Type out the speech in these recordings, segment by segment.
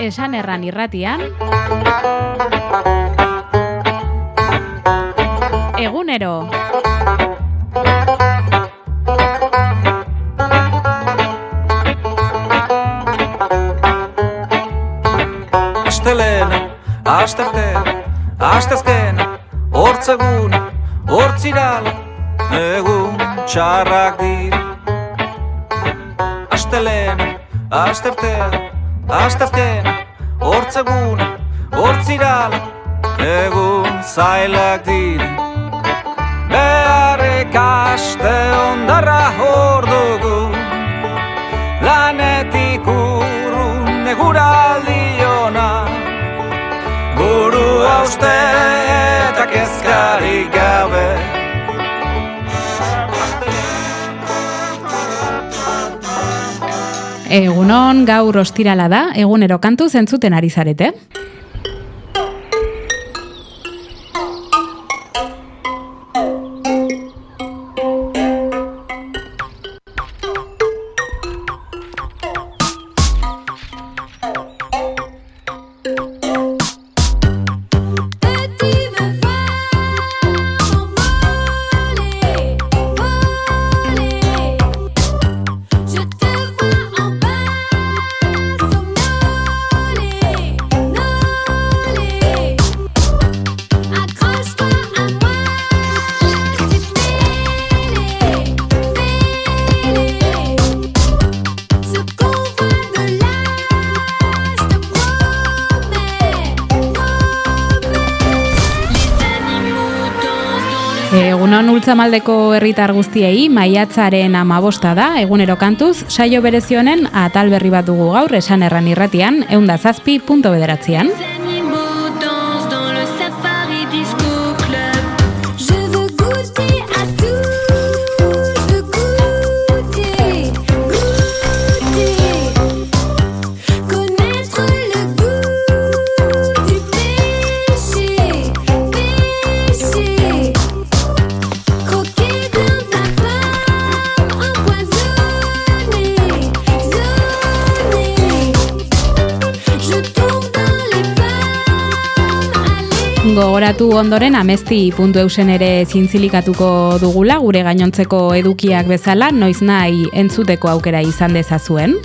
Esan Erran irratian Egunero. Astelena, asteartea, asteazkena, hortzeguna, hortzirala, egun txarrak dira. Astelena, asteartea, asteazkena, hortzeguna, hortzirala, egun zailak dira. Beharrik aste ondarra hor dugu, lanetik urrun eguraldi ona. Buru hauste eta kezkarik gabe. Egunon, gaur ostirala da, egunero kantuz entzuten ari zarete. Egunon Ultzamaldeko herritar guztiei, maiatzaren 15 da, egunero kantuz, saio berezi honen atal berri bat dugu gaur, Esan Erran irratian, 107.9. Gogoratu ondoren amesti.eusen ere zintzilikatuko dugula, gure gainontzeko edukiak bezala, noiz nahi entzuteko aukera izan dezazuen.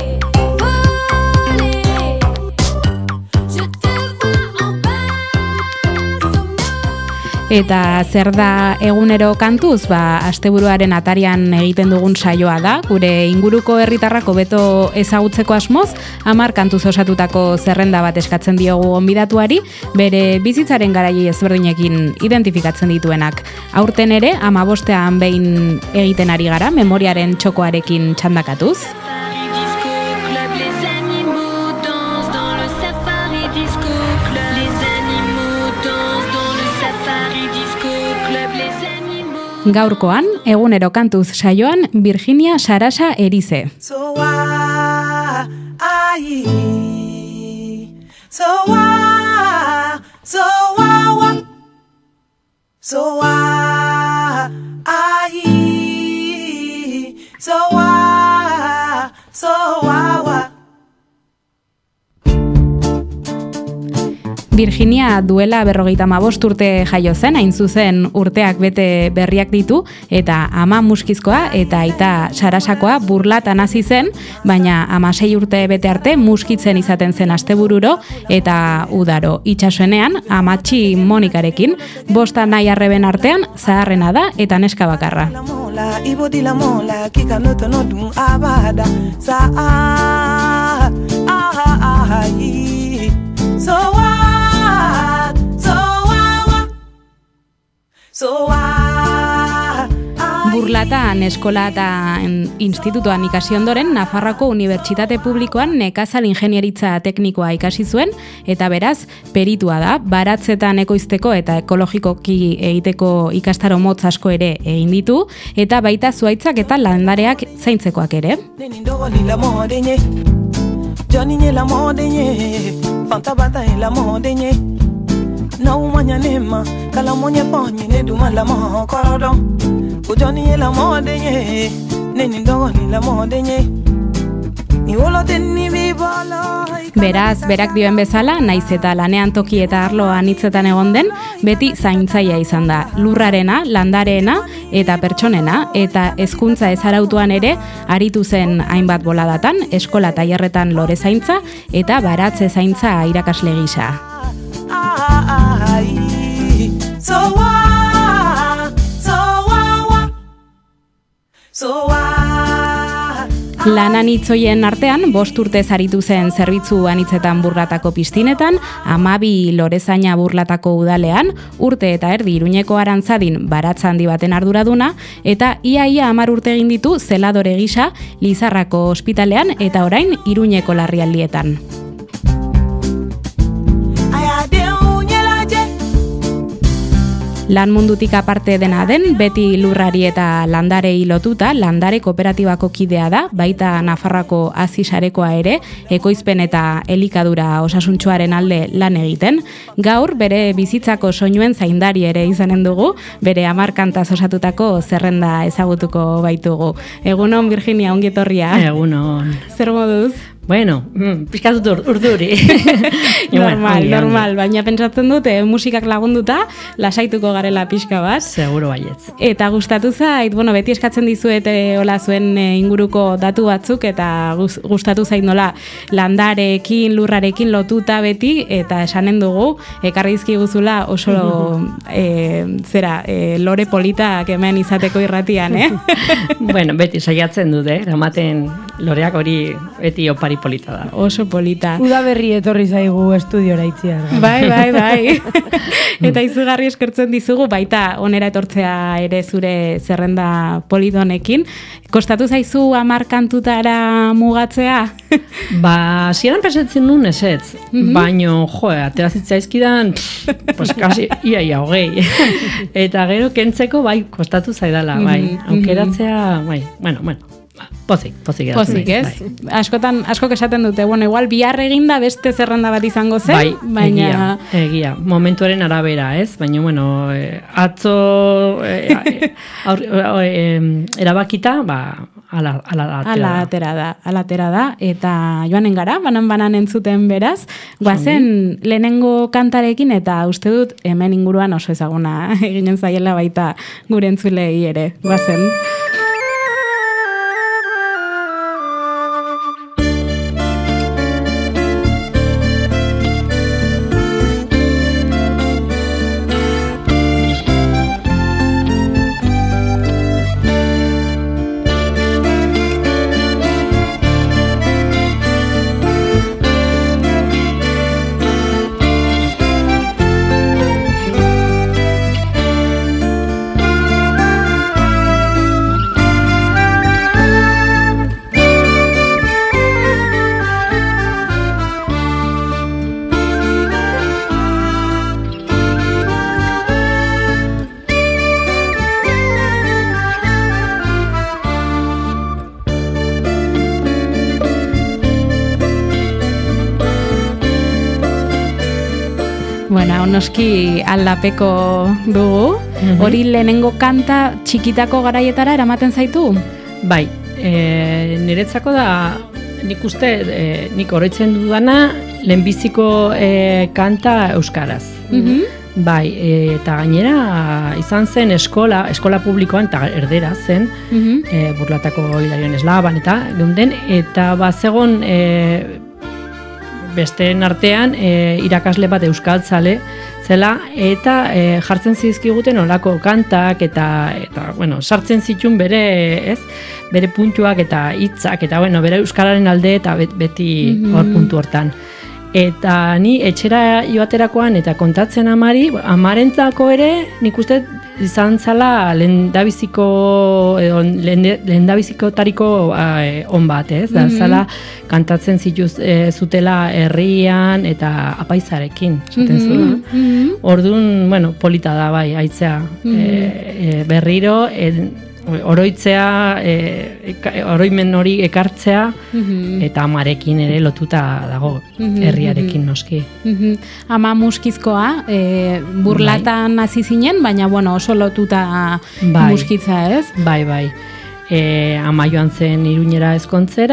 Eta zer da egunero kantuz, asteburuaren atarian egiten dugun saioa da, gure inguruko herritarrak hobeto ezagutzeko asmoz, 10 kantuz osatutako zerrenda bat eskatzen diogu gonbidatuari, bere bizitzaren garaiei ezberdinekin identifikatzen dituenak. Aurten ere, 15ean behin egiten ari gara, memoriaren txokoarekin txandakatuz. Gaurkoan, egunero kantuz saioan, Virginia Sarasa Erize. Virginia duela 55 urte jaio zen, hain zuzen urteak bete berriak ditu, eta ama muskizkoa eta aita Sarasakoa Burlatan hasi zen, baina 16 urte bete arte muskitzen izaten zen astebururo eta udaro. Itsasoenean amatxi Monikarekin, 5 nahi arreben artean zaharrena da eta neska bakarra. Burlatan eskola eta institutuan ikasi ondoren, Nafarroako Unibertsitate Publikoan nekazal ingenieritza teknikoa ikasi zuen, eta beraz, peritua da, baratzetan ekoizteko eta ekologikoki egiteko ikastaro motz asko ere egin ditu, eta baita zuhaitzak eta landareak zaintzekoak ere. Na umanya nema kala monya ponye ne duma la mo korodo ujoni la mo denye neni ndogo ni la mo denye Ni olo tenni bibala. Beraz, berak dioen bezala, naiz eta lanean toki eta arloan hitzetan egon den, beti zaintzaia izan da. Lurrarena, landareena eta pertsonena, eta hezkuntza ezarautuan ere, aritu zen hainbat boladatan, eskola tailerretan lore zaintza eta baratze zaintza irakasle gisa. Lanan hitzoien artean, 5 urtez aritu zen zerbitzu anitzetan burlatako piztinetan, 12 lorezaina burlatako udalean, urte eta erdi Iruñeko Arantzadin baratza handi baten arduraduna, eta ia 10 urte egin ditu zeladore gisa Lizarrako ospitalean eta orain Iruñeko larrialdietan. Lan mundutik aparte dena den, beti lurrari eta landarei lotuta, landare kooperatibako kidea da, baita Nafarroako azisarekoa ere, ekoizpen eta elikadura osasuntsuaren alde lan egiten. Gaur, bere bizitzako soinuen zaindari ere izanen dugu, bere 10 kantaz osatutako zerrenda ezagutuko baitugu. Egunon, Virginia, ongi etorria. Egunon. Zer moduz? Bueno, pixkatut urduri. normal, baina pentsatzen dut, musikak lagunduta, lasaituko garela pixka bat. Seguro baietz. Eta gustatu zait, beti eskatzen dizuet hola zuen inguruko datu batzuk, eta gustatu zait nola landarekin, lurrarekin lotuta beti, eta esanen dugu, ekarri dizkiguzula oso lore politak hemen izateko irratian, Bueno, beti saiatzen dut, ramaten loreak hori beti opari polita da. Oso polita. Udaberri etorri zaigu estudiora itziar. Bai. Eta izugarri eskertzen dizugu, baita onera etortzea ere zure zerrenda polidonekin. Kostatu zaizu 10 kantutara mugatzea? Hasieran pensatzen nuen ezetz, baino, aterazitzaizkidan, pues kasi ia 20. Eta gero kentzeko, kostatu zaidala, aukeratzea, bueno. Pozik ez? Bai. Askok esaten dute, igual bihar eginda beste zerrenda bat izango zen, baina... Egia, momentuaren arabera, ez? Baina, atzo erabakita, ala atera da, eta joanen gara, banan entzuten beraz, guazen lehenengo kantarekin, eta uste dut hemen inguruan oso ezaguna eginen zaiela baita gure entzulei ere, guazen. Bueno, noski aldapeko dugu. Hori lehenengo kanta txikitako garaietara eramaten zaitu? Bai, niretzako da, nik uste, nik oroitzen dudana, lehenbiziko kanta euskaraz. Bai, eta gainera izan zen eskola publikoan, eta erdera zen, Burlatako Hilarion Eslaban, eta geunden, eta bazegon besteen artean irakasle bat euskaltzale zela, eta jartzen zizkiguten olako kantak, eta sartzen zituen bere puntuak eta hitzak, eta bere euskararen alde, eta beti hor puntu hortan. Eta ni etxera joaterakoan eta kontatzen amarentzako ere, nik uste izan zala lehendabizikotariko on bat, ez? Da zala kantatzen zutela herrian eta apaizarekin, esaten zuen. Orduan, polita da bai, aitzea berriro, oroitzea, oroimen hori ekartzea, eta amarekin ere lotuta dago, herriarekin noski. Ama muskizkoa, burlatan hasi zinen, baina oso lotuta muskitza, ez? Bai. Ama joan zen Iruñera ezkontzera,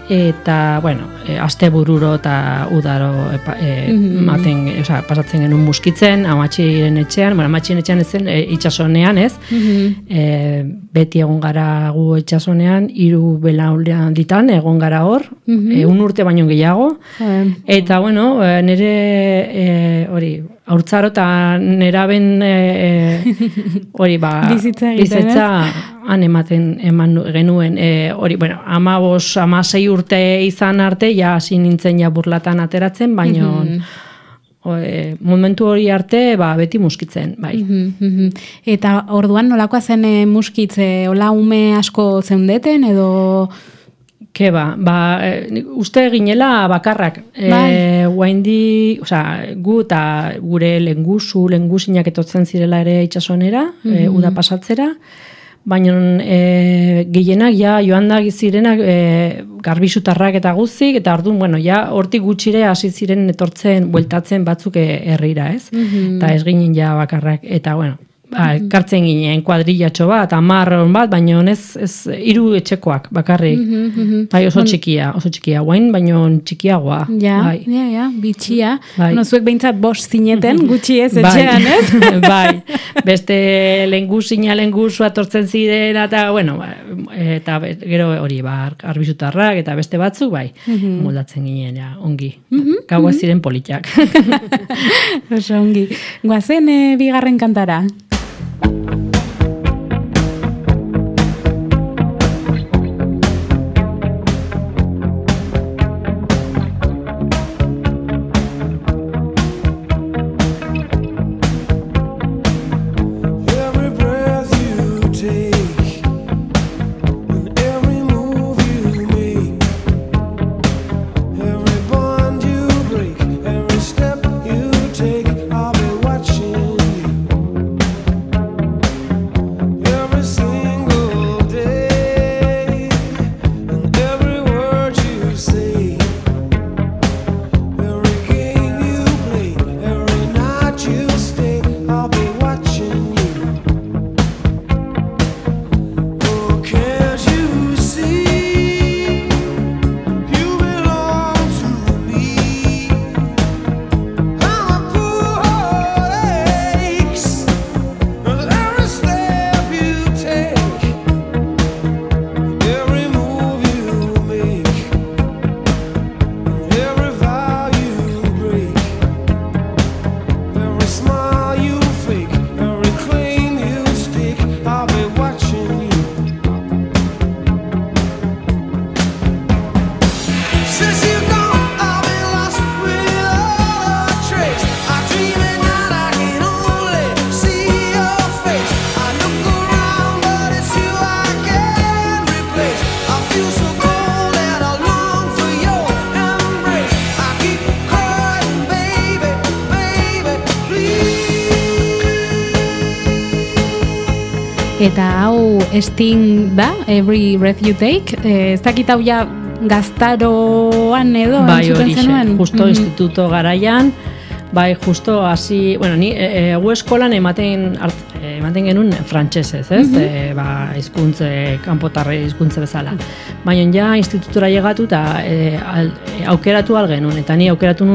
eta, bueno, astebururo eta udaro pasatzen genuen muskitzen, amatxiren etxean, amatxiren etxean ez zen, itxasonean, ez? Beti egon gara gu itxasonean, 3 belaunean ditan, egon gara hor, 1 urte baino gehiago, eta, bueno, nire, hori, haurtzaro eta neraben hori bizitza han eman genuen hori, bueno, 15-16 urte izan arte, ja hasi nintzen ja burlatan ateratzen, baina momentu hori arte beti muskitzen, bai. Eta orduan nolakoa zen muskitze, hola ume asko zeundeten edo... Keba, uste ginela bakarrak. Guaindi, gu eta gure lengusinak etortzen zirela ere itxasonera, uda pasatzera, baina gehienak ja joan da zirenak garbisutarrak eta guztik, eta orduan, bueno, ja hortik gutxire hasi ziren etortzen, bueltatzen batzuk herrira, ez? Eta ez ginen ja bakarrak, eta bueno, kartzen ginen kuadrillatxo bat, 10 bat, baina ez 3 etxekoak bakarrik. Bai, oso txikia, guain, baina txikiagoa. Ja, bitxia. Zuek behintzat 5 zineten, gutxi ez etxean, ez? Bai, beste lengusu atortzen ziren, eta, bueno, eta gero hori, arbisutarrak, eta beste batzuk, bai, moldatzen ginen, ongi. Gaua ziren politak. Oso ongi. Guazen bigarren kantara. Eta hau Sting da, Every Breath You Take, ez dakit hau ja gaztaroan edo entzuten zenuen? Bai, justo instituto garaian, bai, justo hasi, bueno, ni egu eskolan ematen genuen frantsesez, ez? Hizkuntze, kanpotarre hizkuntze bezala. Baina ja institutura llegatu eta aukeratu genuen, eta ni aukeratu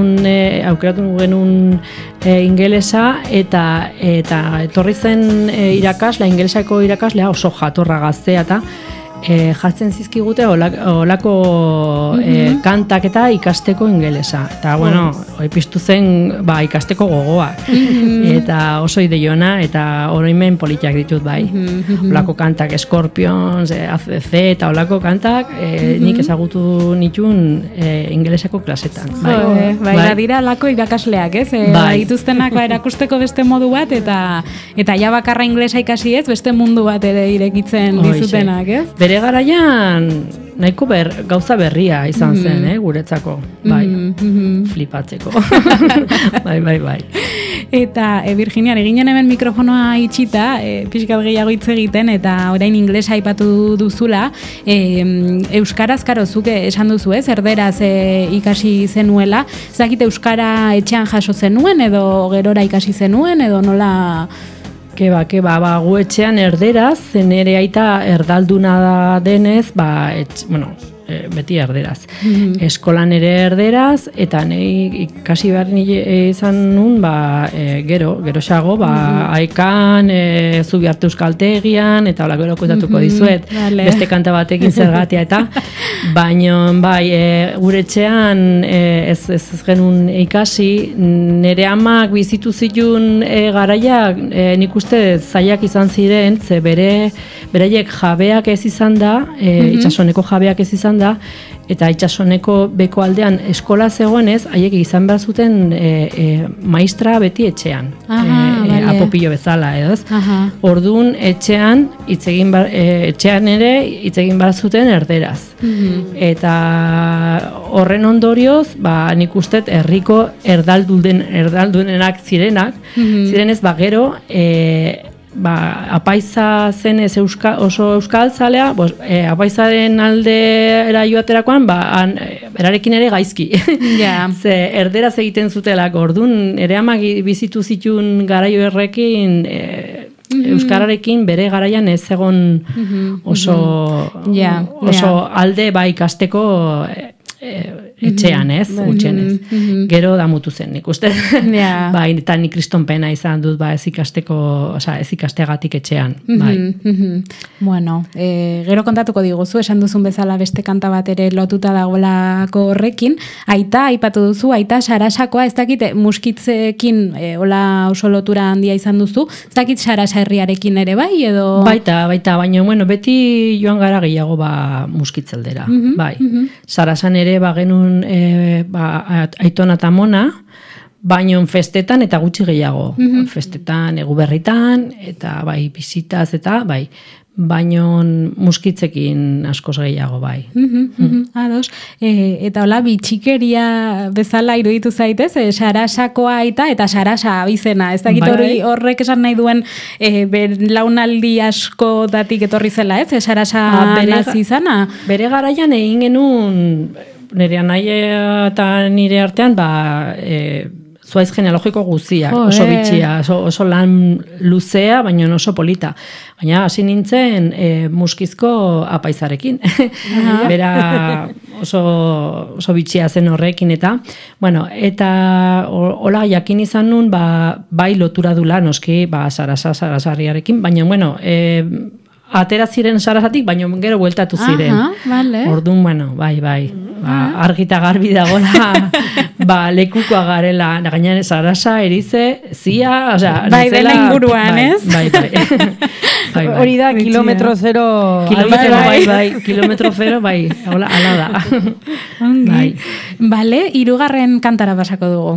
genuen ingelesa, eta etorri zen ingelesako irakaslea oso jatorra gaztea, eta jartzen zizkigute olako kantak eta ikasteko ingelesa. Eta, bueno, piztu zen ikasteko gogoa. Eta oso ideiona, eta oroimen politiak ditut, bai. Olako kantak, Scorpions, ACDC, eta olako kantak nik ezagutu nituen ingelesako klasetan. Bai, dira lako irakasleak, ez? Dituztenak erakusteko beste modu bat, eta ja bakarra ingelesa ikasi ez, beste mundu bat ere irekitzen dizutenak, ez? Bere garaian nahiko gauza berria izan zen, guretzako, bai, flipatzeko. Bai. Eta, Virginia, eginen hemen mikrofonoa itxita, pixkat gehiago hitz egiten, eta orain inglesa aipatu duzula, euskaraz, karo, zuke esan duzu, ez? Erderaz ikasi zenuela, zakite euskara etxean jaso zenuen, edo gerora ikasi zenuen, edo nola... Keba, gu etxean erderaz, zen ere aita erdalduna da denez, beti erderaz. Eskolan ere erderaz, eta nahi ikasi behar izan nun, geroxago, aikan, Zubiarte Euskaltegian, eta hola gero kontatuko dizuet, beste kanta batekin zergatia, eta baino, gure etxean ez genuen ikasi, nire amak bizitu zituen garaiak, nik uste zailak izan ziren, ze beraiek jabeak ez izan da, itsasoneko jabeak ez izan da, eta itsasoneko beko aldean eskola zegoenez, haiek izan behar zuten maistra beti etxean, apopillo bezala, edoz. Orduan etxean ere hitz egin behar zuten erderaz. Eta horren ondorioz, nik uste herriko erdaldunenak zirenez, gero, apaiza zenez oso euskaltzalea, apaizaren aldera joaterakoan, berarekin ere gaizki. Ze erderaz egiten zutelak, orduan, ere amak bizitu zituen garaio errekin, euskararekin bere garaian ez egon oso alde ikasteko etxean ez, gutxenez. Gero damutu zen, nik uste. Eta nik kristonpena izan dut ez ikasteko, ez ikasteagatik etxean. Bueno, gero kontatuko diguzu, esan duzun bezala beste kanta bat ere lotuta dagoelako horrekin. Aita, aipatu duzu, aita Sarasakoa, ez dakit muskitzekin hola oso lotura handia izan duzu, ez dakit Sarasa herriarekin ere bai, edo... Baita, baina, beti joan gara gehiago muskitzeldera. Sarasan ere genuen aitona eta mona, baino festetan eta gutxi gehiago. Festetan, eguberritan, eta bizitaz, eta baino muskitzekin askoz gehiago, Ados. Eta hola, bitxikeria bezala iruditu zaitez, Sarasakoa aita eta Sarasa abizena. Ez dakit horrek esan nahi duen launaldi asko datik etorri zela, ez? Sarasa nazi izana? Bere garaian egin genuen, nire anaia eta nire artean, zuaiz genealogiko guziak, oso bitxia, oso lan luzea, baina oso polita. Baina hasi nintzen muskizko apaizarekin. Bera oso bitxia zen horrekin eta, hola jakin izan nun, bai lotura dula noski, Sarasarriarekin, baina, atera ziren Sarasatik, baina gero bueltatu ziren. Orduan, bai. Argita garbi dagoela, lekukoa garela, gainean Sarasa, Erize, Zia, dela inguruan, ez? Bai. Hori da, kilometro zero... Kilometro zero, ala da. Bale, hirugarren kantara pasako dugu.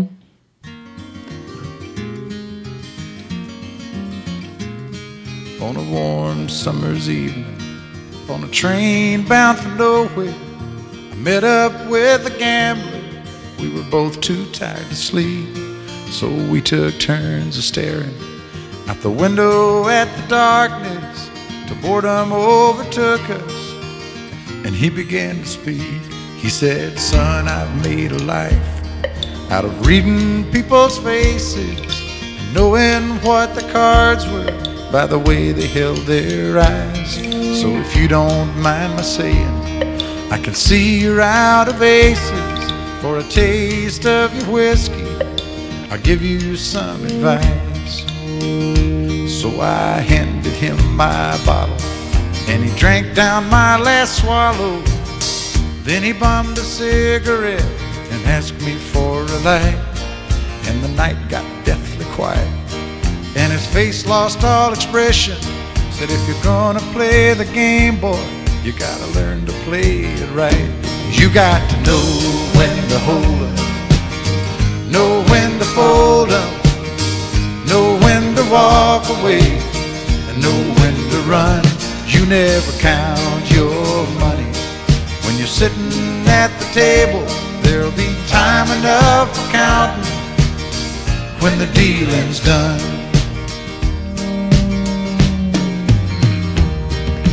On a warm summer's evening, on a train bound for nowhere, I met up with a gambler. We were both too tired to sleep, so we took turns of staring out the window at the darkness till boredom overtook us, and he began to speak. He said, "Son, I've made a life out of reading people's faces and knowing what the cards were by the way they held their eyes. So if you don't mind my saying, I can see you're out of aces. For a taste of your whiskey, I'll give you some advice." So I handed him my bottle, and he drank down my last swallow. Then he bummed a cigarette and asked me for a light, and the night got deathly quiet, and his face lost all expression. Said, "If you're gonna play the game, boy, you gotta learn to play it right. You got to know when to hold up, know when to fold up, know when to walk away, and know when to run. You never count your money. When you're sitting at the table, there'll be time enough for counting when the dealing's done."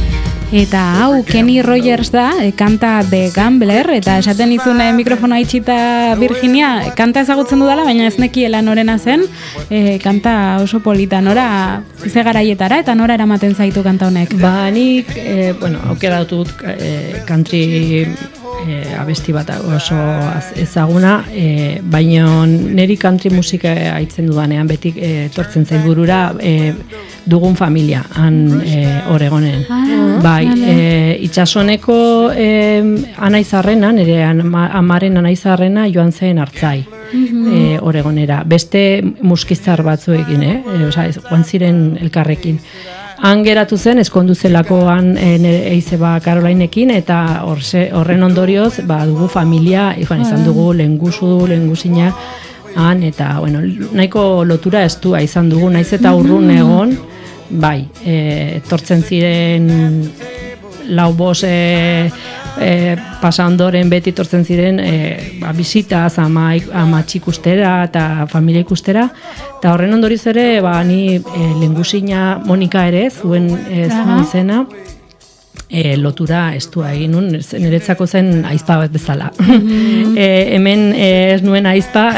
Eta hau Kenny Rogers da, kanta The Gambler, eta esaten izune mikrofonoa itxita Virginia, kanta ezagutzen dudala, baina ez nekiela norena zen, kanta oso polita, nora ze garaietara eta nora eramaten zaitu kanta honek? Ba, nik, aukera dut country abesti bat oso ezaguna, baina niri country musika haitzen dudanean betik etortzen zait burura dugun familia, han Oregonen. Bai, Itsasoneko anaizarrena, nire amaren anaizarrena joan zen Artzai. Oregonera. Beste muskizar batzuekin, joan ziren elkarrekin. Han geratu zen, eskondu zelako han Eizeba Karolainekin, eta horren ondorioz, dugu familia, izan dugu lehengusina, han, eta, nahiko lotura estua izan dugu, naiz eta urrun egon, bai, etortzen ziren lau bos pasa ondoren beti tortzen ziren bisitaz ama txikustera eta familia ikustera, eta horren ondoriz ere ni lehengusina Monika ere zuen izena lotura estua egin nun, niretzako zen aizpa bat bezala. Hemen ez nuen aizpa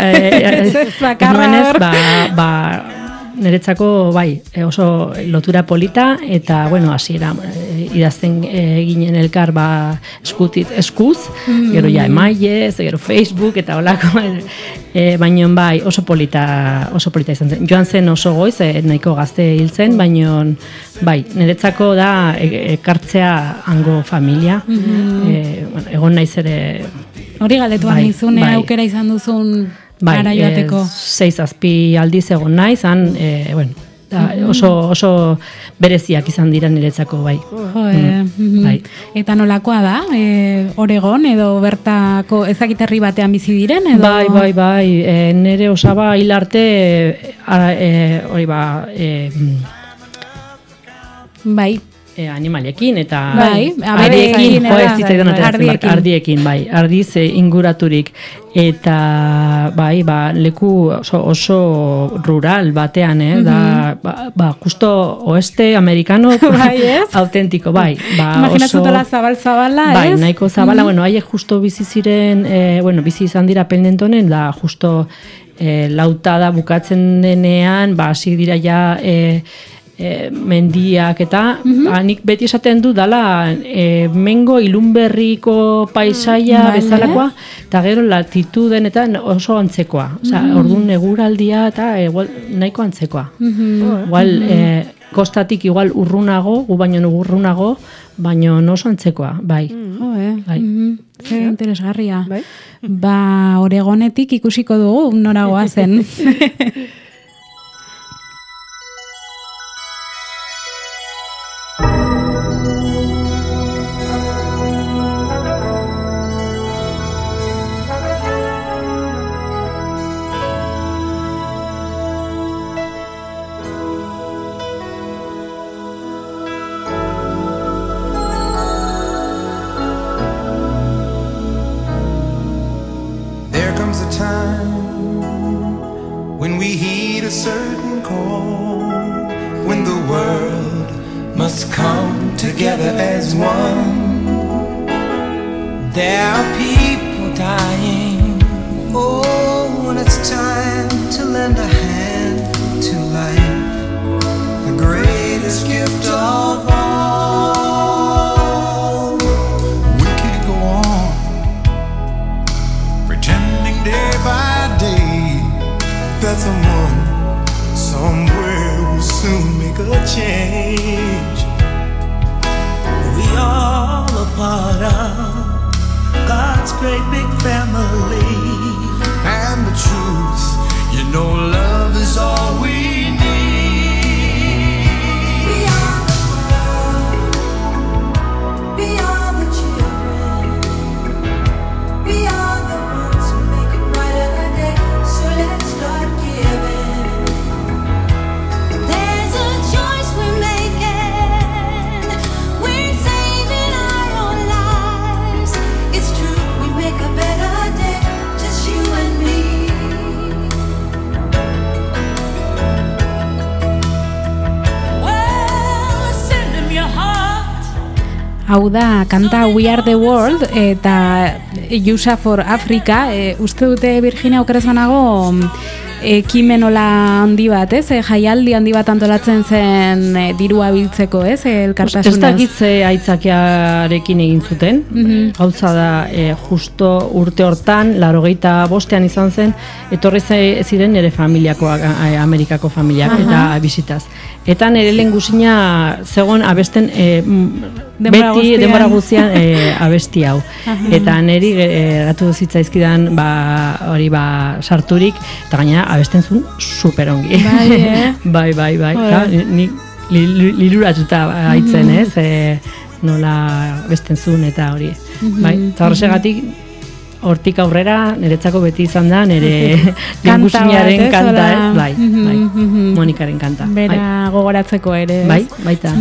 niretzako oso lotura polita, eta hasiera idazten ginen elkar eskuz, gero emailez, gero Facebook eta holako, baina oso polita izan zen. Joan zen oso goiz, nahiko gazte hil zen, baina niretzako da ekartzea hango familia, egon naiz ere. Hori galdetuan nizune aukera izan duzun ara joateko. 6-7 aldiz egon naiz, oso bereziak izan dira niretzako, bai. Eta nolakoa da, Oregon edo bertako ezakiterri batean bizi diren? Bai, nire osaba hil arte, bai, animaliekin eta ardiekin, ardiz inguraturik, eta leku oso rural batean, justo oeste amerikano autentiko, imaginatzutela zabal-zabala, ez? Nahiko zabala, haiek justo bizi ziren, bizi izan dira Pendletonen, da justo lautada bukatzen denean, hasi dira ja mendiak eta nik beti esaten du dala mengo ilunberriko paisaia bezalakoa, eta gero latituden eta oso antzekoa, orduan eguraldia eta nahiko antzekoa. Kostatik igual urrunago, gu baino urrunago, baino oso antzekoa, bai. Interesgarria. Oregonetik ikusiko dugu noragoa zen. Hau da, kanta We Are The World eta USA for Africa, uste dute Virginia okerez banago ekimenola handi bat, jaialdi handi bat antolatzen zen dirua biltzeko, elkartasunez. Ez dakitze aitzakiarekin egin zuten, gauza da, justo urte hortan, 85 izan zen, etorri ziren nire familiakoak, Amerikako familiak, eta bisitaz. Eta nire lehen guzina zegoen abesten beti denbora guztian abesti hau. Eta niri geratu zitzaizkidan hori sarturik, eta gainera abesten zuen superongi. Bai. Ni liluratuta haitzen, nola abesten zuen eta hori. Eta horregatik, hortik aurrera, niretzako beti izan da, nire lingusinaren kanta, bai, Monikaren kanta. Bera gogoratzeko ere. Bai, baita.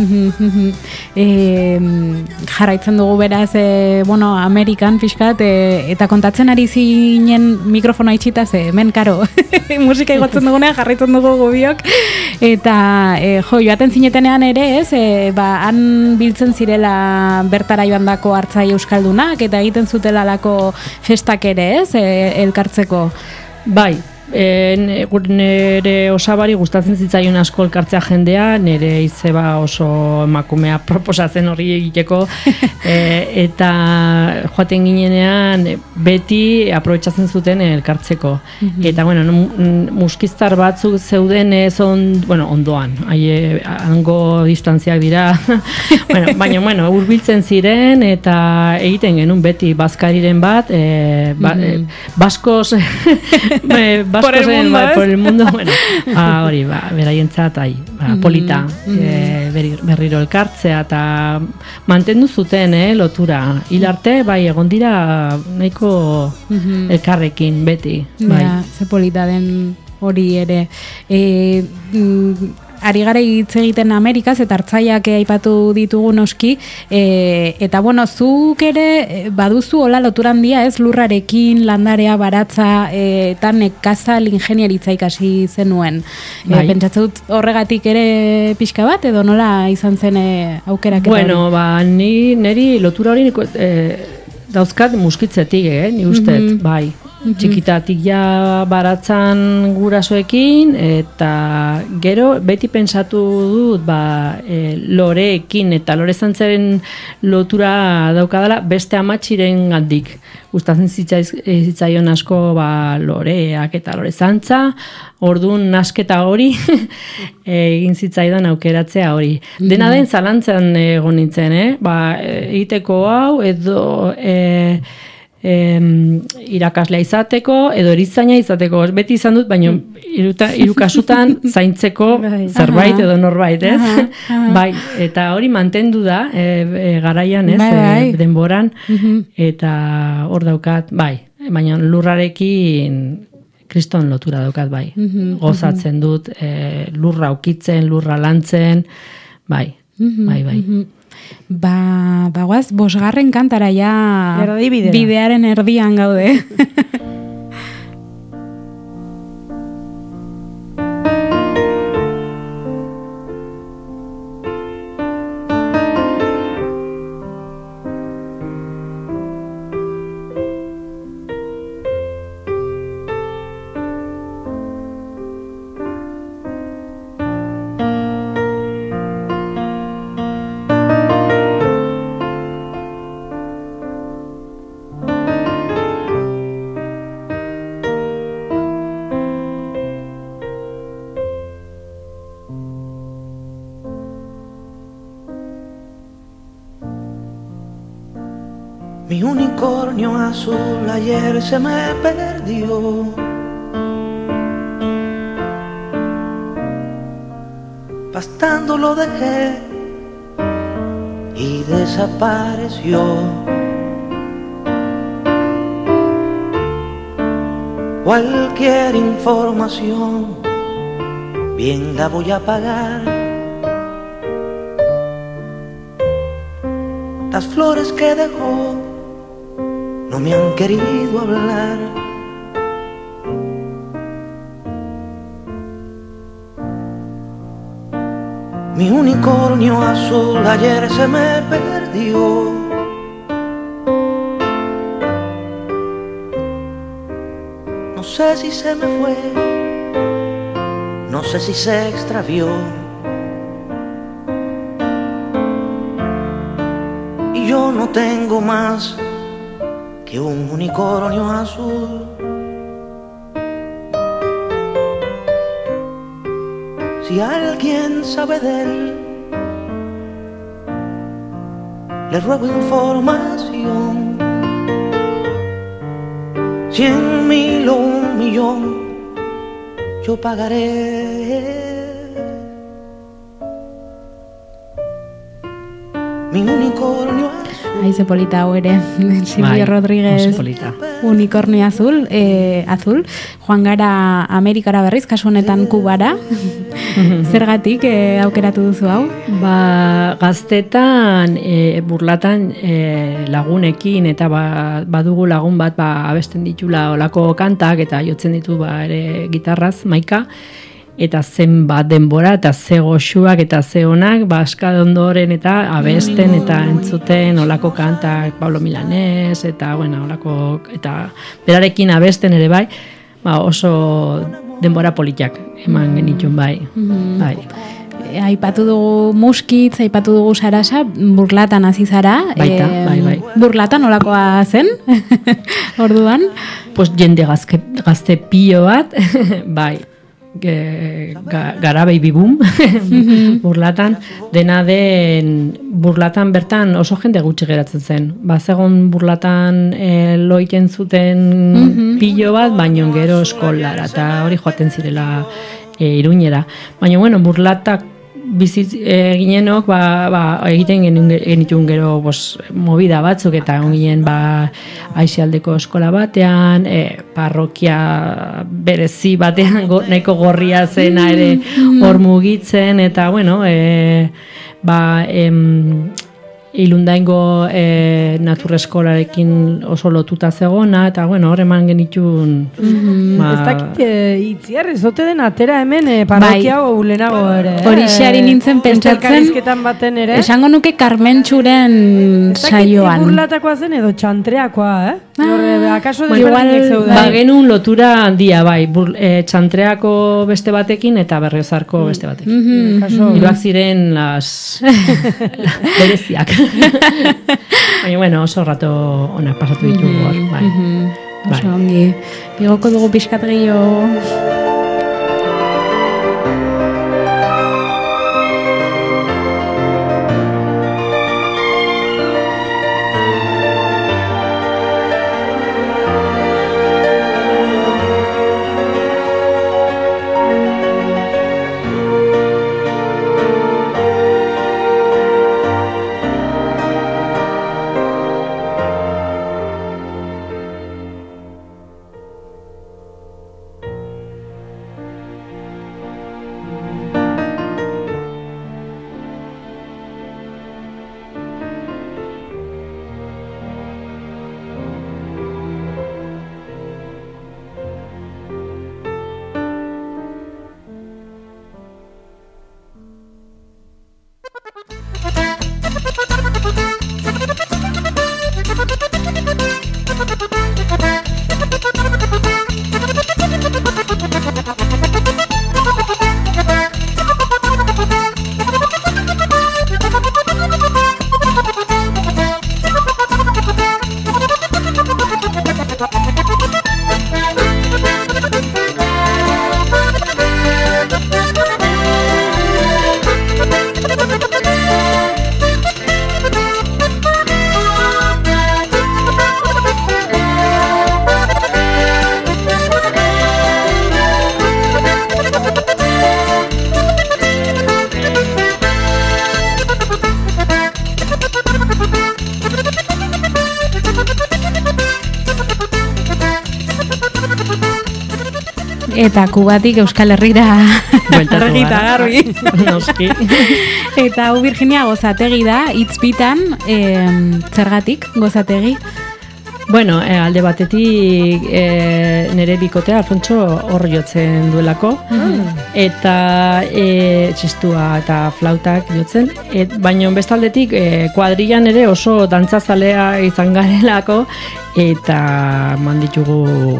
Jarraitzen dugu beraz, Amerikan pixkat, eta kontatzen ari zinen mikrofonoa itxita, hemen, karo, musika igotzen dugunean, jarraitzen dugu gubiok, eta joaten zinetenean ere, han biltzen zirela bertara joandako hartzai euskaldunak, eta egiten zutela lako festak ere, elkartzeko. Bai, nire osabari gustatzen zitzaion asko elkartzea jendea, nire izeba oso emakumea proposatzen hori egiteko, eta joaten ginenean beti aprobetxatzen zuten elkartzeko. Eta, muskiztar batzuk zeuden ondoan, hango distantziak dira, baina, hurbiltzen ziren, eta egiten genuen beti bazkariren bat, baskos, por el mundo, hori, beraientzat, polita, berriro elkartzea, eta mantendu zuten, lotura. Hil arte, egon dira nahiko elkarrekin, beti. Ze polita den hori ere. Ari gara hitz egiten Amerikaz, eta hartzaiak aipatu ditugu noski, eta zuk ere baduzu hola lotura handia, lurrarekin, landarea, baratza, eta nekazal ingeniaritza ikasi zenuen. Pentsatzen dut horregatik ere pixka bat, edo nola izan zen aukerak? Niri lotura hori dauzkat muskitzetik, ni usteet, bai. Txikitatik ja baratzan gurasoekin, eta gero beti pentsatu dut loreekin eta lorezantzaren lotura daukadala beste amatxiren gandik. Gustatzen zitzaion asko loreak eta lorezantza, orduan nasketa hori egin zitzaidan aukeratzea hori. Dena den zalantzan egon nintzen, egiteko hau edo irakaslea izateko edo erizaina izateko, beti izan dut, baina hiru kasutan zaintzeko zerbait edo norbait, bai, eta hori mantendu da garaian, denboran, eta hor daukat, bai, baina lurrarekin kriston lotura daukat, bai, gozatzen dut, lurra ukitzen, lurra lantzen, bai. Bagoaz, 5. kantara ja bidearen erdian gaude. Mi unicornio azul ayer se me perdió. Pastando lo dejé y desapareció. Cualquier información bien la voy a pagar. Las flores que dejó no me han querido hablar. Mi unicornio azul ayer se me perdió. perdió. No sé si se me fue, no sé si se extravió. Y yo no tengo más que un unicornio azul. Si alguien sabe de él, le ruego información. 100.000 o 1.000.000 yo pagaré. Mi unicornio azul. Aize polita hau ere, Silvio Rodríguez, unicornio azul, joan gara Amerikara berriz, kasu honetan Kubara. Zergatik aukeratu duzu hau? Ba, gaztetan, burlatan lagunekin, eta badugu lagun bat abesten ditula olako kantak, eta jotzen ditu ere gitarraz, Maika, eta zenbat denbora, eta ze goxuak, eta ze honak, askade ondoren, eta abesten, eta entzuten olako kantak, Pablo Milanés, eta, bueno, olako, eta berarekin abesten ere bai, oso denbora politak eman genitun bai. Aipatu dugu Muskitz, aipatu dugu Sarasa, Burlatan hasi zara. Baita, bai. Burlatan olakoa zen, orduan? Pues jende gazte pilo bat, bai. Gara baby boom Burlatan, dena den Burlatan bertan oso jende gutxi geratzen zen. Bazegon Burlatan loiten zuten pilo bat, baino gero eskolara, eta hori joaten zirela Iruñera. Baina, bueno, Burlatak bizitz ginenok, egiten genituen gero movida batzuk, eta ginen Aixialdeko eskola batean, parrokia berezi batean, nahiko gorria zena ere hor mugitzen, eta bueno, Ilundaingo naturreskolarekin oso lotuta zegona, eta bueno, hor eman genitun. Ez dakit itziar, ez dote den atera hemen parrokia ulenago ere. Hori xeari nintzen pentsatzen, baten ere. Esango nuke Karmentxuren saioan. Ez dakit burlatakoa zen edo txantreakoa, Akaso desberdinek zeuden. Bagenun lotura handia, bai, txantreako beste batekin eta Berriozarko beste batekin. Hiruak ziren las bereziak. Baina, bueno, oso rato onak pasatu ditugu hor, bai. Oso ongi. Igoko dugu pixkat gehiago. Eta Kubatik Euskal Herrira argita garbi. Noski. Eta hau Virginia Gozategi da, hitzpitan, zergatik Gozategi? Bueno, alde batetik nire bikotea Alfontxo hor jotzen duelako, eta txistua eta flautak jotzen, baina bestaldetik kuadrillan ere oso dantzazalea izan garelako, eta manditugu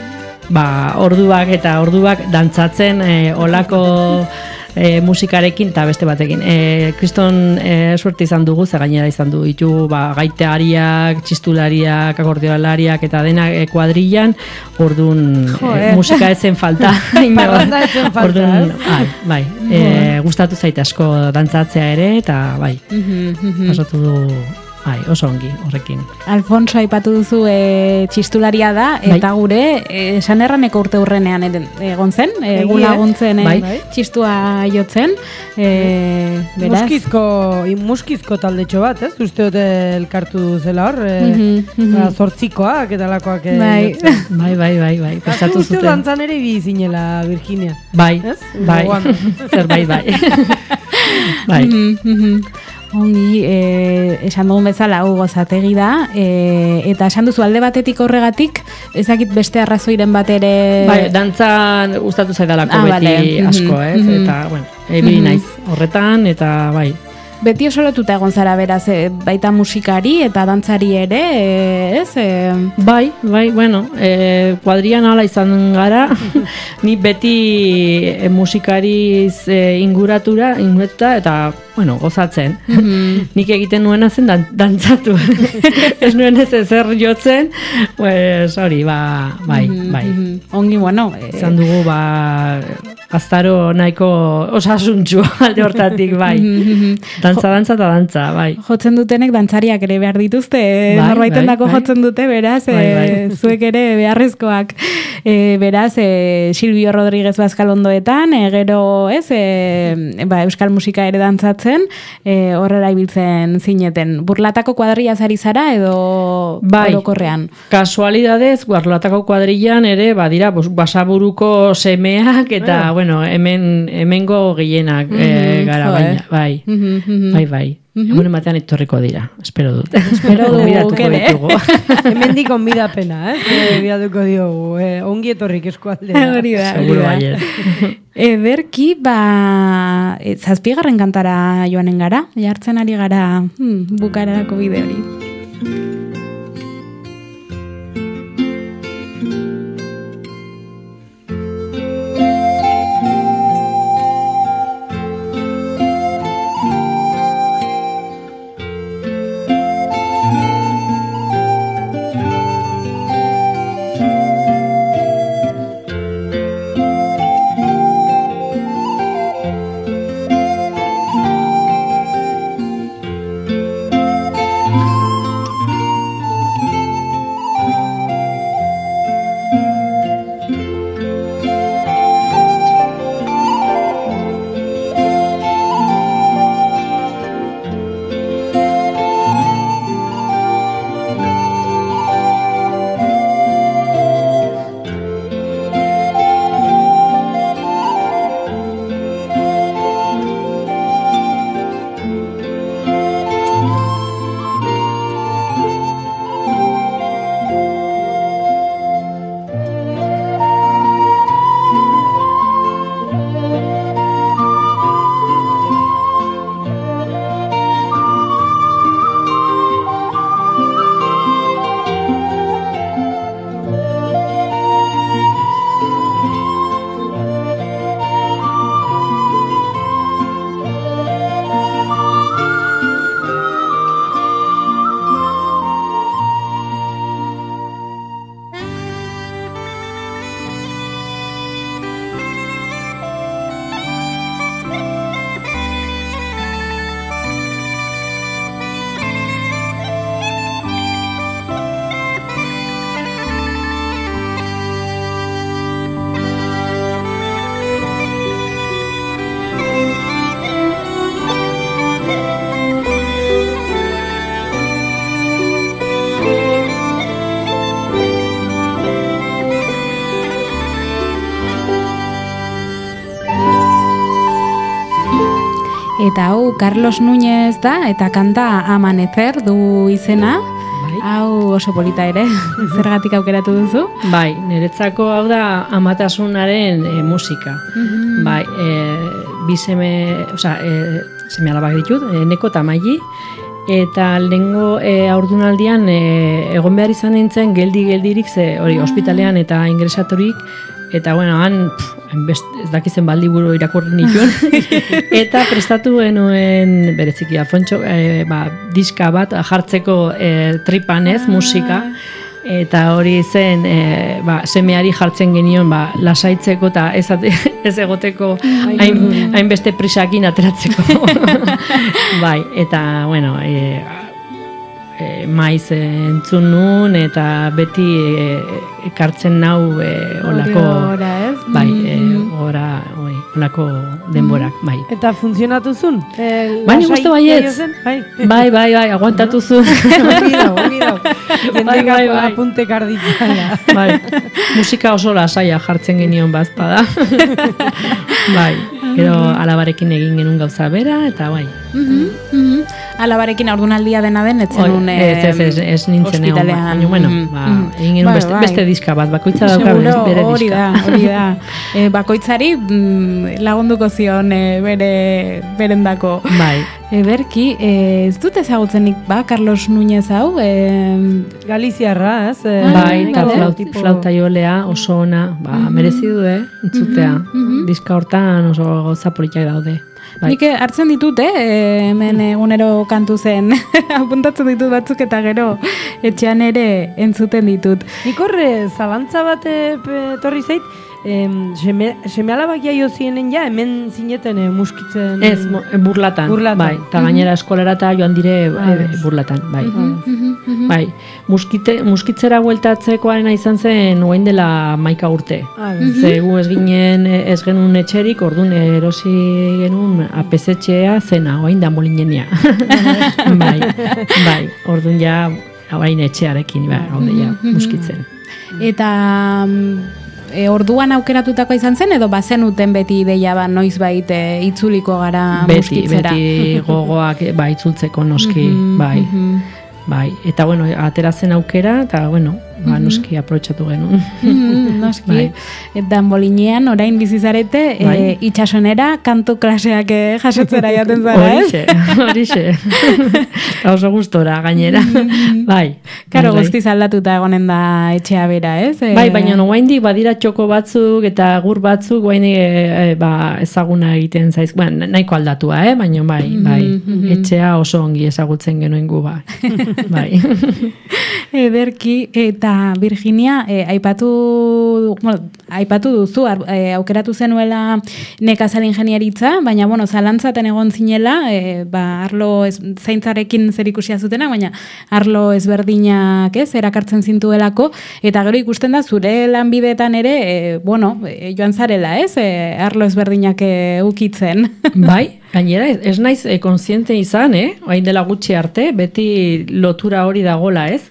orduak dantzatzen olako musikarekin eta beste batekin. Kriston suerte izan dugu, ze gainera izan du ditugu gaiteariak, txistulariak, akordeolariak eta denak kuadrillan, orduan musika ezen falta. Parranda ezen falta, bai, gustatu zaite asko dantzatzea ere, eta bai, pasatu du oso ongi horrekin. Alfonso aipatu duzu txistularia da, eta gure esan erraneko urte hurrenean egon zen, egun laguntzen txistua jotzen. Muskizko taldetxo bat, ez? Uste dute elkartu zela hor, zortzikoak eta lakoak. Bai. Azu uste dantzan ere bizinela, Virginia. Bai. Zerbait bai. Bai. Ongi, esan dugun bezala gozategi da, eta esan duzu alde batetik horregatik, ezakit beste arrazoiren bat ere... Bai, dantzan gustatu zaidalako beti asko, ez? Eta, bueno, ebili naiz horretan, eta bai. Beti oso lotuta egon zara beraz, baita musikari eta dantzari ere, ez? Bai, bueno, kuadrian hala izan gara, ni beti musikariz inguratuta, eta, bueno, gozatzen. Nik egiten nuena zen dantzatu. Ez nuen ez ezer jotzen, pues hori, bai. Ongi, bueno. Izan dugu, gaztaro nahiko osasuntxu alde hortatik, bai. Dantza, bai. Jotzen dutenek dantzariak ere behar dituzte, norbaiten dako jotzen dute, beraz, zuek ere beharrezkoak. Beraz, Silvio Rodríguez Bazkalondoetan, gero, ez, euskal musika ere dantzatzen, horrela ibiltzen zineten. Burlatako kuadrilla zari zara edo orokorrean? Kasualidadez, Burlatako kuadrillan ere, dira, Basaburuko semeak, eta, bueno, hemengo gehienak gara baina, bai. Egun ematean etorriko dira, espero dut. Gonbidatuko ditugu. Hemendik gonbidapena, gonbidatuko diogu, ongi etorrik eskualdea. Hori da. Seguro baiet. Ederki, zazpigarren kantara joanen gara, jartzen ari gara bukararako bide hori. Eta hau Carlos Núñez da, eta kanta Amanecer du izena. Hau oso polita ere, zergatik aukeratu duzu? Bai, niretzako hau da amatasunaren musika. Bai, bi seme alabak ditut, Neko eta Maili, eta lehengo haurdunaldian egon behar izan nintzen geldirik hori ospitalean eta ingresatorik, eta bueno, ez dakizen baldiburu irakurri nituen, eta prestatu genuen bereziki Alfontxo diska bat jartzeko tripanez musika, eta hori zen semeari jartzen genion lasaitzeko eta ez egoteko hainbeste prisakin ateratzeko. Bai, eta bueno, maiz entzun nun eta beti ekartzen nau olako bai, olako denborak, bai. Eta funtzionatu zuen? Baina guzti baietz. Bai, aguantatu zuen. Jendeka apunte karditzala. Bai, musika oso lasaia jartzen genion bazpada. Bai, gero alabarekin egin genuen gauza bera, eta bai. Alabarekin haurdunaldia dena den, etzenun ez nintzen egon, baina, bueno, egin genuen beste diska bat, bakoitza dauka bere diska. Hori da. Bakoitzari lagunduko zion berendako. Bai. Berki, ez dut ezagutzenik, Carlos Núñez hau? Galiziarra, ez? Bai, flauta jolea, oso ona, merezi du, entzutea. Diska hortan oso gauza politak daude. Nik hartzen ditut, hemen egunero kantu zen, apuntatzen ditut batzuk eta gero etxean ere entzuten ditut. Nik horre zalantza bat etorri zait, seme alabak jaio zienen hemen zineten muskitzen... Ez, burlatan, bai, eta gainera eskolara eta joan dire burlatan, bai. Bai, muskitzera bueltatzekoarena izan zen oain dela 11 urte. Zegu ez genuen etxerik, orduan erosi genuen apesetxea zena, oain da molinenia. Bai, orduan ja, oain etxearekin, gaude ja, muskitzen. Eta... orduan aukeratutako izan zen, edo bazenuten beti ideia noizbait itzuliko gara muskitzera? Beti gogoak itzultzeko noski, bai. Eta bueno, atera zen aukera, eta bueno, noski aprobetxatu genuen. Noski, eta Molinean orain bizizarete, itxasonera kantu klaseak jasotzera jaten zara, ez? Horixe. Eta oso gustora gainera. Bai. Karo guztiz aldatuta egonen da etxea bera, ez? Bai, baina oaindik badira txoko batzuk eta gur batzuk oaindik ezaguna egiten zaiz. Nahiko aldatua, baina bai. Etxea oso ongi ezagutzen genuen gu, bai. Ederki, eta Virginia, aipatu duzu, aukeratu zenuela nekazal ingenieritza, baina, zalantzaten egon zinela, arlo zaintzarekin zerikusia zutena, baina arlo ezberdinak erakartzen zintuelako, eta gero ikusten da, zure lanbideetan ere, joan zarela, arlo ezberdinak ukitzen. Bai. Gainera, ez naiz kontziente izan, hain dela gutxi arte, beti lotura hori dagola, ez?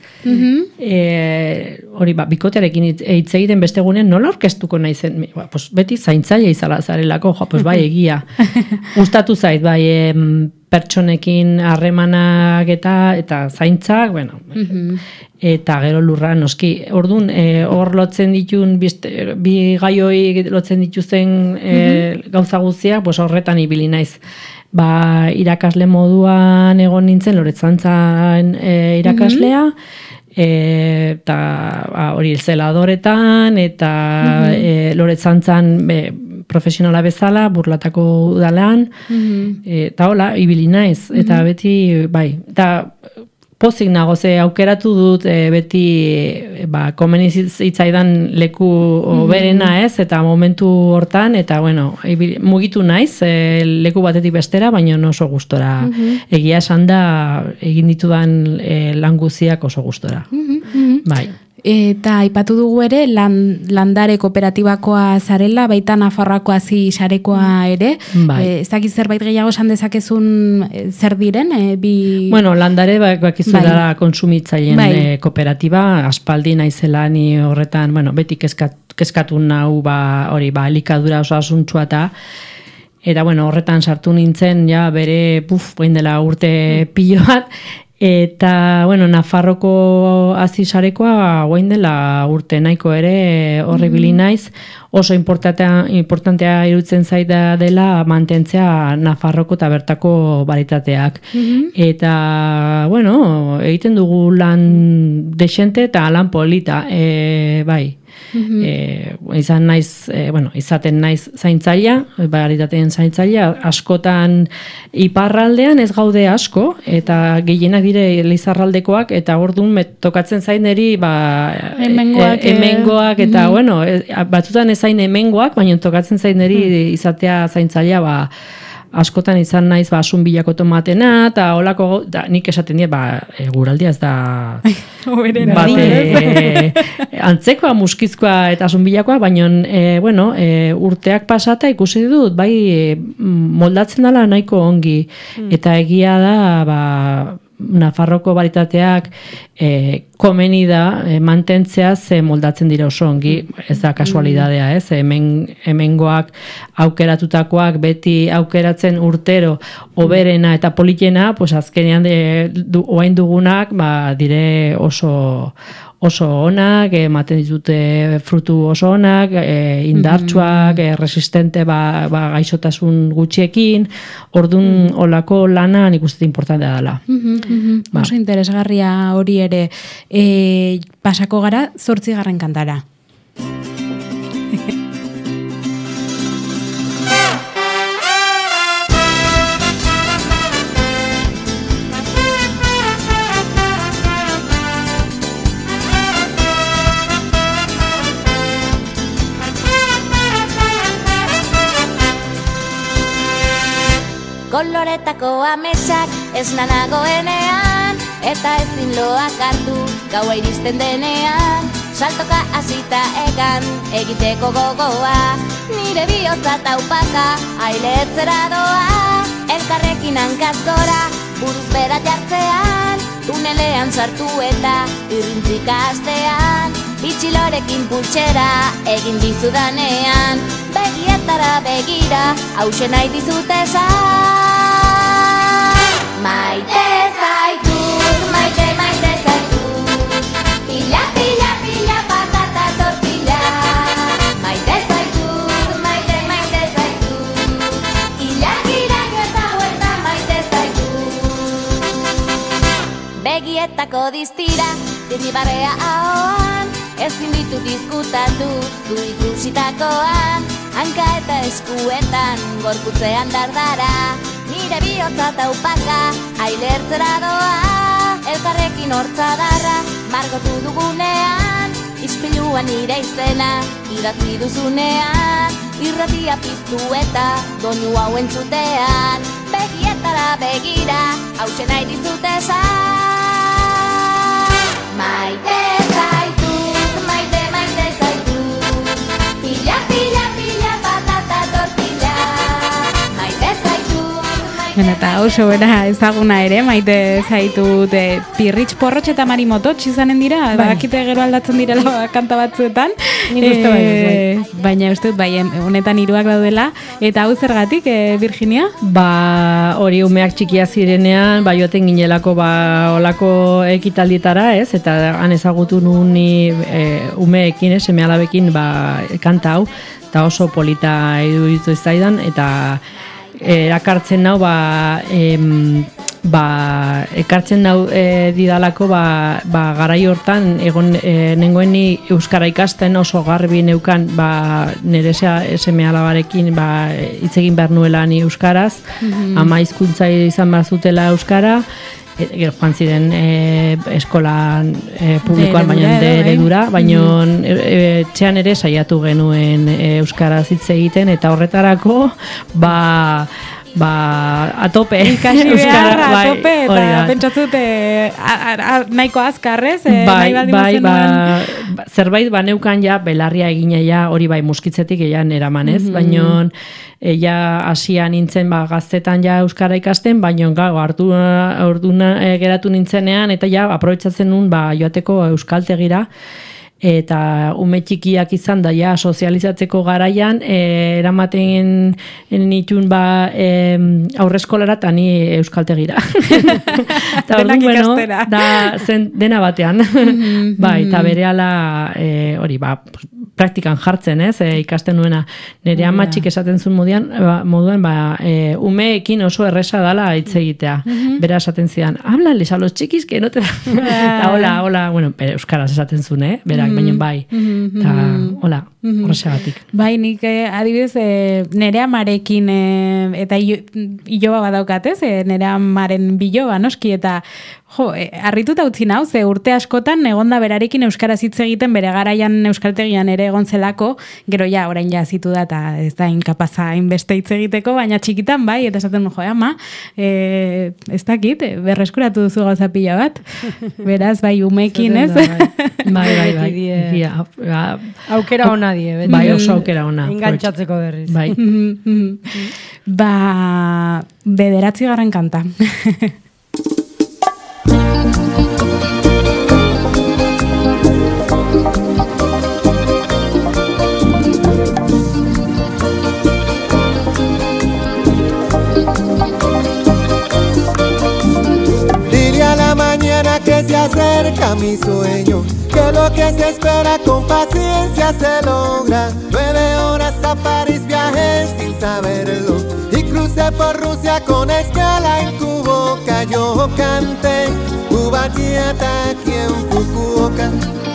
Hori, bikotearekin hitz egiten beste gunean, nola orkestuko naizen? Beti zaintzaile izala zarelako, bai, egia. Gustatu zait, bai, pertsonekin harremanak eta zaintzak, eta gero lurra noski. Orduan, hor lotzen ditun, bi gaioi lotzen dituzten gauza guztiak, horretan ibili naiz. Irakasle moduan egon nintzen, loretzantzan irakaslea, eta hori zeladoretan, eta loretzantzan profesionala bezala, Burlatako udalean, eta hola, ibili naiz, eta beti, bai, eta pozik nago, aukeratu dut beti komeni zitzaidan leku oberena, eta momentu hortan, eta mugitu naiz leku batetik bestera, baina oso gustora. Egia esan da, egin ditudan lan guziak oso gustora. Bai. Eta aipatu dugu ere, landare kooperatibakoa zarela, baita Nafarroako hazi sarekoa ere. Ez dakit zerbait gehiago esan dezakezun zer diren? Landare bakizu dara konsumitzaileen kooperatiba, aspaldi naizela ni horretan, beti kezkatu nau, elikadura oso asuntzua eta horretan sartu nintzen, bere, dela urte pilo bat, Eta, bueno, Nafarroko azisarekoa guain dela urte nahiko ere horribili naiz, oso importantea iruditzen zaida dela mantentzea Nafarroko eta bertako baritateak. Eta, bueno, egiten dugu lan desente eta lan polita, bai. Izaten naiz zaintzailea, baritateen zaintzailea, askotan iparraldean ez gaude asko, eta gehienak dire Lizarraldekoak, eta orduan tokatzen zaineri hemengoak, eta bueno, batzutan ezain hemengoak, baina tokatzen zaineri izatea zaintzailea, askotan izan naiz asun bilako tomatena, eta holako, nik esaten dira, guraldia ez da antzekoa, muskizkoa eta asun bilakoa, baina urteak pasata ikusi dut, bai moldatzen dela nahiko ongi, eta egia da, Nafarroko baritateak komeni da mantentzea ze moldatzen dira oso ongi, ez da kasualidadea, ez? Hemengoak aukeratutakoak beti aukeratzen urtero oberena eta politena, pues azkenean orain dugunak dire oso onak, ematen ditute frutu oso onak, indartsuak, resistente gaixotasun gutxiekin, ordun olako lana nik uste importantea dela. Oso interesgarria hori ere. Pasako gara 8. kantara. Koloretako ametsak esna nagoenean, eta ezin loak hartu gaua iristen denean, saltoka hasita egan egiteko gogoa, nire bihotza taupaka ailetzera doa, elkarrekin hankaz gora buruz bera jartzean, tunelean sartu eta irrintzika astean, bitxilorekin pultsera egin dizudanean, begietara begira hausen nahi dizut esan. Maite zaitut, maite zaitut, pila, pila, pila, patata tortilla. Maite zaitut, maite zaitut, ilakiraino eta huerta maite zaitut. Begietako distira, dirribarrea ahoan, ezin ditut diskutatu zu ikusitakoan, hanka eta eskuetan gorputzean dardara, nire bihotza taupaka ailertzera doa, elkarrekin hortzadarra margotu dugunean, ispiluan nire izena idatzi duzunean, irratia piztu eta doinu hau entzutean, begietara begira hausen nahi dizut esan. Maite zaitut, maite zaitut, pila, pila, pila, patata tortilla. Maite zaitut, Eta oso bera ezaguna ere, maite zaitut Pirritx Porrotx eta Marimototx izanen dira, bakite gero aldatzen direla kanta batzuetan. Baina uste dut, honetan 3 daudela. Eta hau zergatik, Virginia? Hori umeak txikia zirenean, joaten ginelako olako ekitaldietara, ez? Eta han ezagutu nun umeekin, seme-alabekin kanta hau, eta oso polita iruditu zaidan, eta erakartzen nau ekartzen nau didalako garai hortan egon nengoeni euskara ikasten oso garbi neukan nire seme-alabarekin hitz egin behar nuela ni euskaraz, ama hizkuntza izan behar zutela euskara, gero joan ziren eskolan publikoan baina eredura, baina txean ere saiatu genuen euskaraz hitz egiten, eta horretarako atope. Ikasi behar atope, eta pentsatzut nahiko azkarrez, nahi baldin zenuen. Zerbait neukan belarria egina hori muskitzetik eramanez, baina hasia nintzen gaztetan euskara ikasten, baina orduna geratu nintzenean, eta aprobetsatzen nun joateko euskaltegira, eta ume txikiak izan da ja sozializatzeko garaian eramaten nituen aurreskolara eta ni euskaltegira. Eta orduan, bueno, da zen dena batean. Bai, eta berehala hori, praktikan jartzen, ez? Ikasten nuena. Nire amatxik esaten zuen moduan, umeekin oso erresa dala hitz egitea. Bera esaten zidan, háblales a los chiquis que no te... Eta hola, bueno, euskaraz esaten zuen, berak, baina bai. Eta hola, horrexagatik. Bai, nik adibidez, nire amarekin, eta iloba badaukatez, nire amaren biloba, noski, eta harrituta utzi nau, ze urte askotan egonda berarekin euskaraz hitz egiten bere garaian euskaltegian ere egon zelako, gero ja, orain ja zitu da, eta ez da inkapaza inbeste hitz egiteko, baina txikitan bai, eta esaten ama, ez dakit, berreskuratu duzu gauza pila bat, beraz, bai, umekin, ez? Bai. Aukera ona die. Bai, oso aukera ona. Engantxatzeko berriz. Bai. Bederatzi garren kanta. Que se acerca mi sueño, que lo que se espera con paciencia se logra. 9 horas a París viajé sin saberlo y crucé por Rusia con escala en tu boca. Yo canté Ubachata aquí en Fukuoka.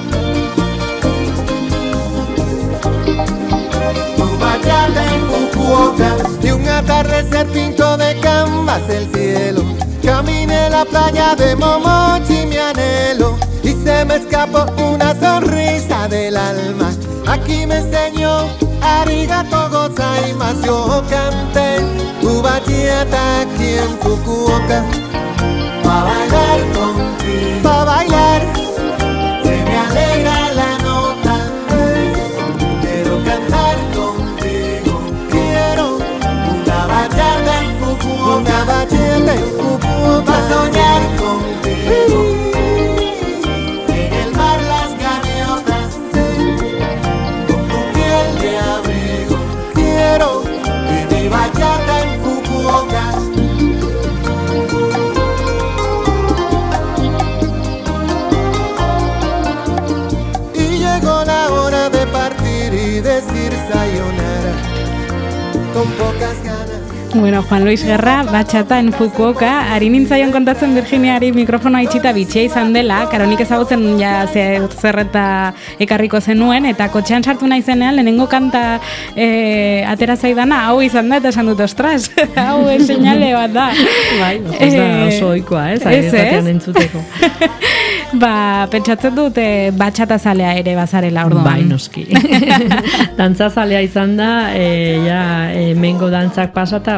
Ubachata en Fukuoka y un atardecer pintó de canvas el cielo. Caminé la playa de Momochi, mi anhelo, y se me escapó una sonrisa del alma. Aquí me enseñó arigato gozaimasu. Yo canté Ubachata aquí en Fukuoka. Pa' bailar contigo, pa' bailar, se me alegra la nota. Quiero cantar contigo, quiero una bachata en Fukuoka, una bachata en Fukuoka, pa' soñar contigo. En el mar las gaviotas, con tu piel de abrigo, quiero mi bachata en Fukuoka. Y decir sayonara con pocas ganas. Bueno, Juan Luis Guerra, Bachata en Fukuoka, ari nintzaion kontatzen Virginiari mikrofonoa itxita bitxia izan dela, karonik ezagutzen ja zerreta ekarriko zenuen, eta kotxean sartu nahi zenean, lehenengo kanta atera zaidana, hau izan da, eta esan dut, ostras, hau seinale bat da. Bai, oso oikoa, batean entzuteko. Pentsatzen dut, batxata zalea ere bazarela orduan. Bai, noski. Dantza zalea izan da, mengo dantzak pasata,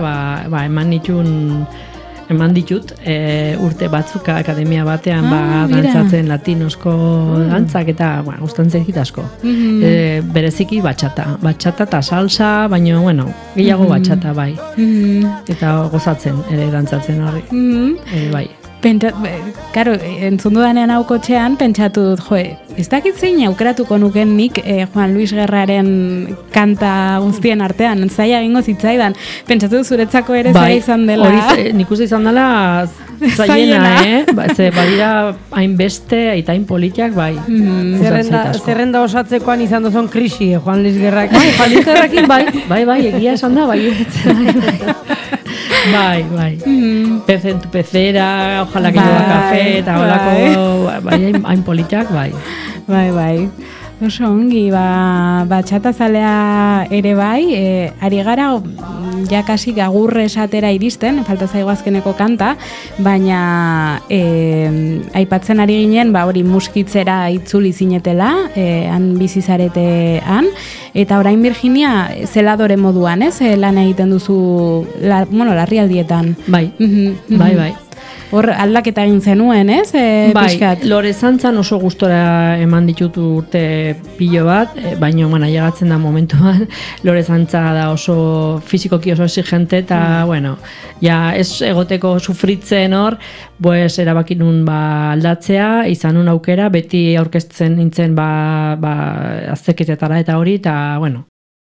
eman ditut urte batzuk akademia batean dantzatzen latinosko dantzak eta gustan zaizkit asko. Bereziki batxata eta salsa, baina gehiago batxata bai. Eta gozatzen ere dantzatzen horri. Bai. Karo, entzundu danean hau kotxean, pentsatu dut, ez dakit zein aukeratuko nuken nik Juan Luis Guerraren kanta guztien artean, zaila egingo zitzaidan, pentsatu dut zuretzako ere zaila izan dela. Hori, nik uste izan dela zailena, ze badira hainbeste eta hain politiak, bai. Zerrenda osatzekoan izan dozon krisi, Juan Luis Guerrak. Juan Luis Guerrakin, bai, egia esan da, bai. Bai. Pez en tu pecera, ojalá que lleva café, eta holako, bai, hain politiak, bai. Bai. Oso ongi, batxata zalea ere bai, ari gara ja kasi agurre esatera iristen, falta zaigu azkeneko kanta, baina aipatzen ari ginen, hori muskitzera itzuli zinetela, han bizizaretean, eta orain Virginia zeladore moduan, ez? Lan egiten duzu, larrialdietan. Bai. Hor aldaketa egin zenuen, ez? Bai, Pixkat. Lorezantzan oso gustora eman ditut urte pilo bat, baino ailegatzen da momentuan, Lorezantza da oso fizikoki oso exigente, eta, bueno, ja, ez egoteko sufritzen hor, pues, erabaki nun aldatzea, izan nun aukera, beti aurkezten nintzen azterketetara eta hori, eta, bueno.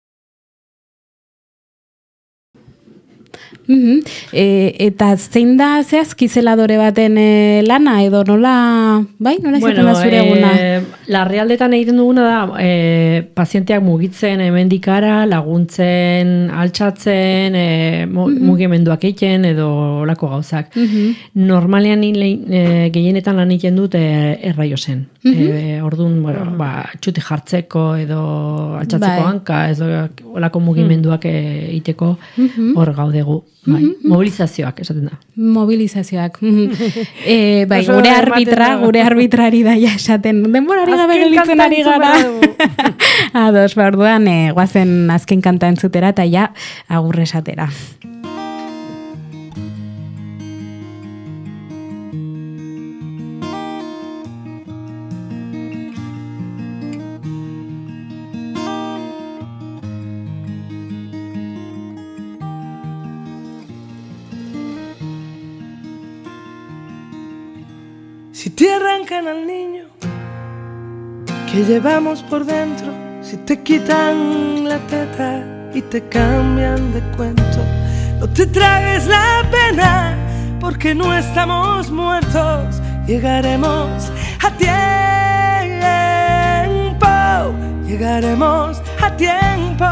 Eta zein da zehazki zeladore baten lana edo nola, bai, nola izaten da zure eguna? Larrialdetan egiten duguna da pazienteak mugitzen hemendikara, laguntzen, altxatzen, mugimenduak egiten edo olako gauzak. Normalean gehienetan lan egiten dut erraiozen. Orduan, txuti jartzeko edo altxatzeko hanka, edo olako mugimenduak egiteko hor gaudegu. Mobilizazioak esaten da. Mobilizazioak. Bai, gure arbitrari da ja esaten. Denborari gabe gelditzen ari gara. Ados, orduan guazen azken kanta entzutera eta ja agur esatera. Si te arrancan al niño que llevamos por dentro, si te quitan la teta y te cambian de cuento, no te tragues la pena porque no estamos muertos, llegaremos a tiempo, llegaremos a tiempo.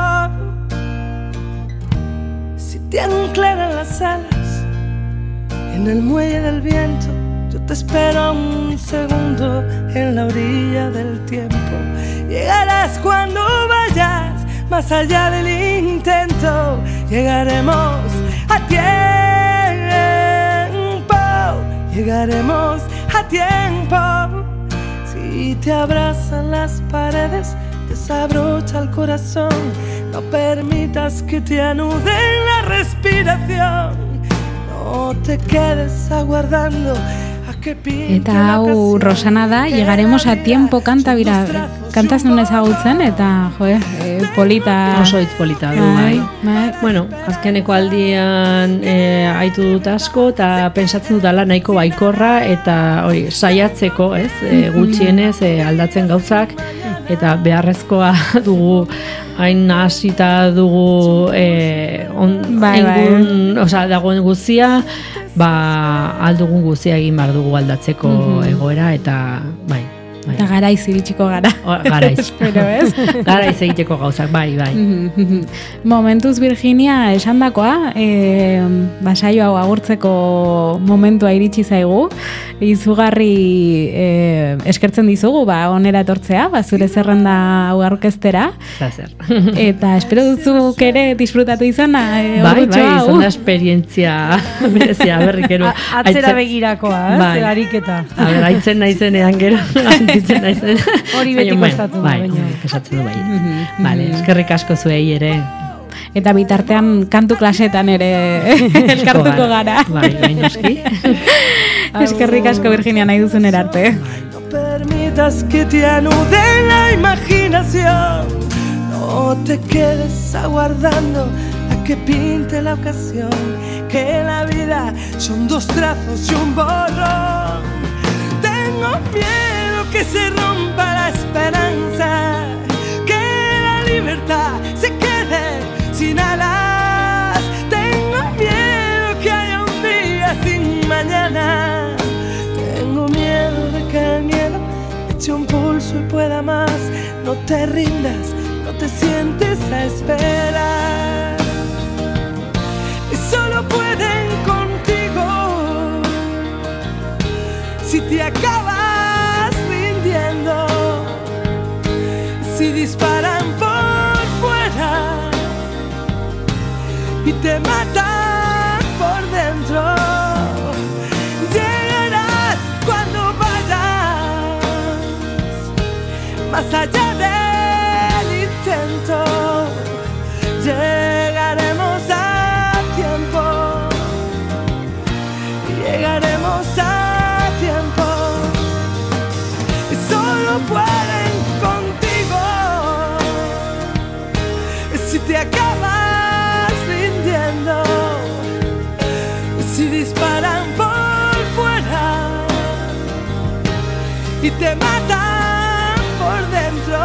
Si te anclaran las alas en el muelle del viento, yo te espero un segundo en la orilla del tiempo. Llegarás cuando vayas más allá del intento. Llegaremos a tiempo. Llegaremos a tiempo. Si te abrazan las paredes, desabrocha el corazón. No permitas que te anuden la respiración. No te quedes aguardando. Eta hau Rosana da, llegaremos a tiempo kanta bira, kantaz nun ezagutzen, eta polita. Oso hitz polita du, bai. Bueno, azkeneko aldian aitu dut asko, eta pentsatzen dudala nahiko baikorra, eta hori, saiatzeko, ez, gutxienez aldatzen gauzak, eta beharrezkoa dugu, hain hasita dugu dagoen guzia, aldugun guzia egin behar dugu aldatzeko egoera, eta bai. Eta garaiz iritsiko gara. Garaiz. Espero, ez? Garaiz egiteko gauzak, bai. Momentuz, Virginia, esandakoa, saio hau agurtzeko momentua iritsi zaigu, izugarri eskertzen dizugu, onera etortzea, zure zerrenda hau aurkeztera. Zazer. Eta espero duzuk ere disfrutatu izana, bai, izan da esperientzia berezia, berrikero. Atzera begirakoa, zer ariketa. Aitzen naizenean gero, hori beti kostatu da, baina. Kesatzen du bai. Vale, eskerrik asko zuei ere. Eta bitartean kantu klasetan ere elkartuko gara. Bai, noski. Eskerrik asko, Virginia, nahi duzun erarte. No permitas que te anude la imaginación. No te quedes aguardando a que pinte la ocasión. Que la vida son dos trazos y un borrón. Tengo miedo que se rompa la esperanza, que la libertad se quede sin alas. Tengo miedo que haya un día sin mañana. Tengo miedo de que el miedo eche un pulso y pueda más. No te rindas, no te sientes a esperar. Y solo pueden contigo si te acabas rindiendo, si disparan por fuera y te matan por dentro. Llegarás cuando vayas más allá del intento. Llegaremos a tiempo, llegaremos te acabas rindiendo. Si disparan por fuera y te matan por dentro,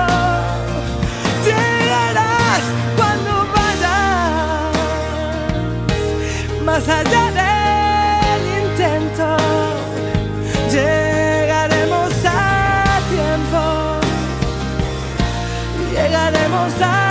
llegarás cuando vayas más allá del intento. Llegaremos a tiempo, llegaremos a